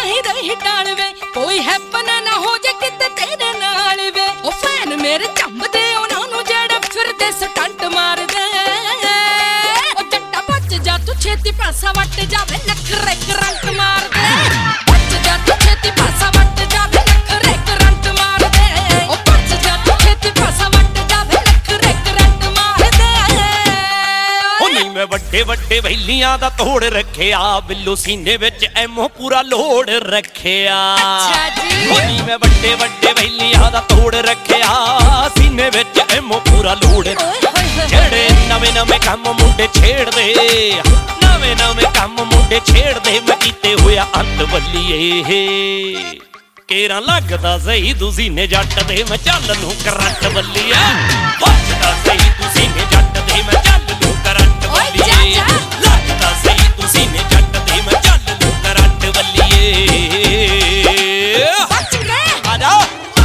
ਨਹੀਂ ਰਹੀ ਟਾਲ ਵੇ ਕੋਈ ਹੈਪਨ ਨਾ ਹੋ ਜੇ ਕਿਤੇ ਤੇਰੇ ਨਾਲ ਵੇ ਉਹ ਫੈਨ ਮੇਰੇ ਝੰਬਦੇ ਉਹਨਾਂ ਨੂੰ ਜਿਹੜੇ ਫਿਰਦੇ ਸਟੰਟ ਮਾਰਦੇ ਉਹ ਜੱਟਾ ਬਚ ਜਾ ਤੂੰ ਛੇਤੀ ਪਾਸਾ ਵੱਟ ਜਾਵੇ ਨਖਰੇ ਕਰੰਟ ਮਾਰਦੇ ਬਚ ਜਾ ਤੂੰ ਛੇਤੀ ਪਾਸਾ ਵੱਟ ਜਾਵੇ ਨਖਰੇ ਕਰੰਟ ਮਾਰਦੇ ਉਹ ਬਚ ਜਾ ਤੂੰ ਛੇਤੀ ਪਾਸਾ ਵੱਟ ਜਾਵੇ ਨਖਰੇ ਕਰੰਟ ਮਾਰਦੇ ਉਹ ਨੀ ਮੈਂ ਵੱਡੇ ਵੱਡੇ ਵੈਲੀਆਂ ਦਾ ਤੋੜ ਰੱਖਿਆ ਬਿੱਲੂ ਸੀਨੇ ਵਿੱਚ ਐਮੋ ਪੂਰਾ ਲੋੜ ਰੱਖਿਆ ਅੱਛਾ ਜੀ ਉਹ ਨੀ ਮੈਂ ਵੱਡੇ ਵੱਡੇ ਵੈਲੀਆਂ ਦਾ ਤੋੜ ਰੱਖਿਆ ਸੀਨੇ ਵਿੱਚ ਐਮੋ ਪੂਰਾ ਲੋੜ ਜਿਹੜੇ ਨਵੇਂ ਨਵੇਂ ਕੰਮ ਮੁੰਡੇ ਛੇੜਦੇ ਨਵੇਂ ਨਵੇਂ ਕੰਮ ਮੁੰਡੇ ਛੇੜਦੇ ਮੈਂ ਕੀਤੇ ਹੋਇਆ ਅੰਤ ਬੱਲੀਏ ਕੇਰਾਂ ਲੱਗਦਾ ਸਹੀ ਤੁਸੀਂ ਨੇ ਜੱਟ ਦੇ ਮੈਂ ਚੱਲ ਨੂੰ ਕਰੰਟ ਬੱਲੀਏ ਵੱਜਦਾ ਸਹੀ ਤੁਸੀਂ ਨੇ ਜੱਟ ਦੇ ਮੈਂ ਚੱਲ ਨੂੰ ਕਰੰਟ ਬੱਲੀਏ ਲੱਗਦਾ ਸਹੀ ਤੁਸੀਂ ਨੇ ਜੱਟ ਦੇ ਮੈਂ ਚੱਲ ਨੂੰ ਕਰੰਟ ਬੱਲੀਏ ਬਚ ਗਏ ਆ ਜਾ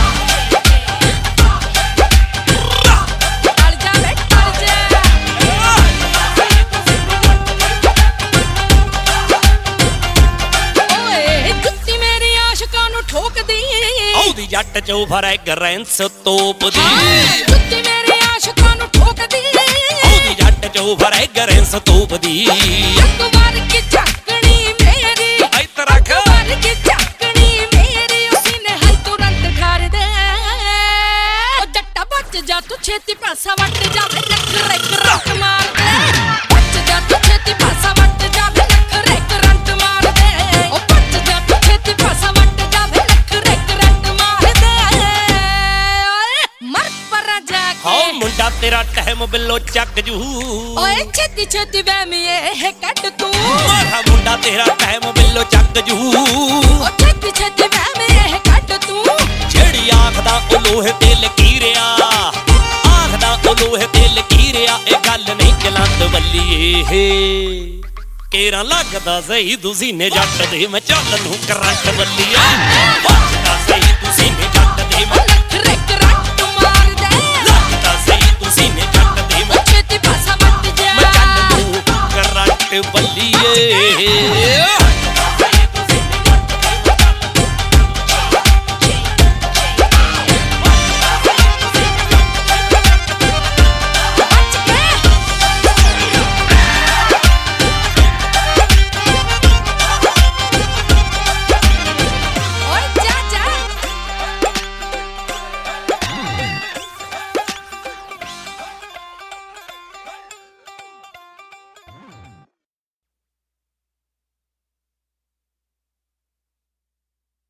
ਟਲ ਜਾ ਵੇ ਟਲ ਜਾ ਓਏ ਜੁੱਤੀ ਮੇਰੀ ਆਸ਼ਿਕਾਂ ਨੂੰ ਠੋਕਦੀ ਆਉਦੀ ਜੱਟ ਚੋਂ ਫਰੈਗਰੈਂਸ ਤੋਪਦੀ ਜੁੱਤੀ ਮੇਰੀ ਆਸ਼ਿਕਾਂ ਨੂੰ ਠੋਕਦੀ ਆਉਦੀ ਜੱਟ ਚੋਂ ਫਰੈਗਰੈਂਸ ਤੋਪਦੀ ਇੱਕ ਵਾਰ ਕੀ ਝਾਕਣੀ ਮੇਰੀ ਇੱਧਰ ਰੱਖ ਇੱਕ ਵਾਰ ਕੀ ਝਾਕਣੀ ਮੇਰੀ ਉਸੀ ਨੇ ਹਾਈ ਤੁਰੰਤ ਠਾਰ ਦੇ ਉਹ ਜੱਟਾ ਬਚ ਜਾ ਤੂੰ ਛੇਤੀ ਪਾਸਾ ਵੱਟ ਜਾਵੇ ਨਖਰੇ ਕਰੰਟ ਮਾਰ ਦੇ ਬਚ ਜਾ ਤੂੰ ਛੇਤੀ ਪਾਸਾ ਵੱਟ ਜਾਵੇ ਨਖਰੇ ਕਰੰਟ ਮਾਰ ਦੇ ਉਹ ਬਚ ਜਾ ਤੂੰ ਛੇਤੀ ਪਾਸਾ ਵੱਟ ਜਾਵੇ ਨਖਰੇ ਕਰੰਟ ਮਾਰ ਦੇ ਓਏ ਮਰ ਪਰਾ ਜਾ ਹਾਉ ਕੇ ਮੁੰਡਾ ਤੇਰਾ ਟਹਿਮ ਬਿੱਲੋ ਚੱਕ ਜੂ ਓਏ ਛੇਤੀ ਛੇਤੀ ਵਹਿਮੀ ਇਹ ਕੱਢ ਤੂੰ ਮਾਰਾ ਮੁੰਡਾ ਤੇਰਾ ਟਹਿਮ ਬਿੱਲੋ ਚੱਕ ਜੂ ਉਹ ਛੇਤੀ ਛੇਤੀ ਵਹਿਮੀ ਇਹ ਕੱਢ ਤੂੰ ਜਿਹੜੀ ਆਖਦਾ ਉਹ ਲੋਹੇ ਤੇ ਲਕੀਰਿਆ ਆਖਦਾ ਉਹ ਲੋਹੇ ਤੇ ਲਕੀਰਿਆ ਇਹ ਗੱਲ ਨਹੀਂ ਚਲੰਦ ਬੱਲੀਏ ਕੇਰਾਂ ਲੱਗਦਾ ਸਹੀ ਤੁਸੀਂ ਨੇ ਜੱਟ ਦੇ ਮੈਂ ਚੱਲ ਨੂੰ ਕਰੰਟ ਬੱਲੀਏ ਵੱਜਦਾ ਸਹੀ ਤੁਸੀਂ ਨੇ ਜੱਟ ਦੇ ਮੈਂ ਨਖਰੇ ਕਰੰਟ ਮਾਰ ਦੇ ਲੱਗਦਾ ਸਹੀ ਤੁਸੀਂ ਨੇ ਜੱਟ ਦੇ ਮੈਂ ਛੇਤੀ ਪਾਸਾ ਵੱਟ ਜਾ ਚੱਲ ਨੂੰ ਕਰੰਟ ਬੱਲੀਏ